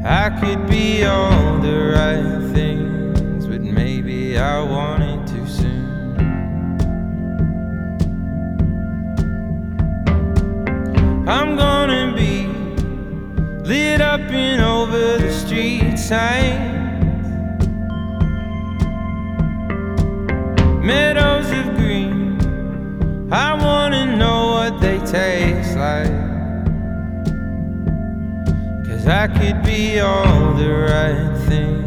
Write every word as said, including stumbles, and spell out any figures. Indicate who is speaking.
Speaker 1: I could be all the right things, but maybe I want it too soon. I'm gonna be lit up and over the street signs, meadows of green. I wanna know what they taste like, 'cause I could be all the right things.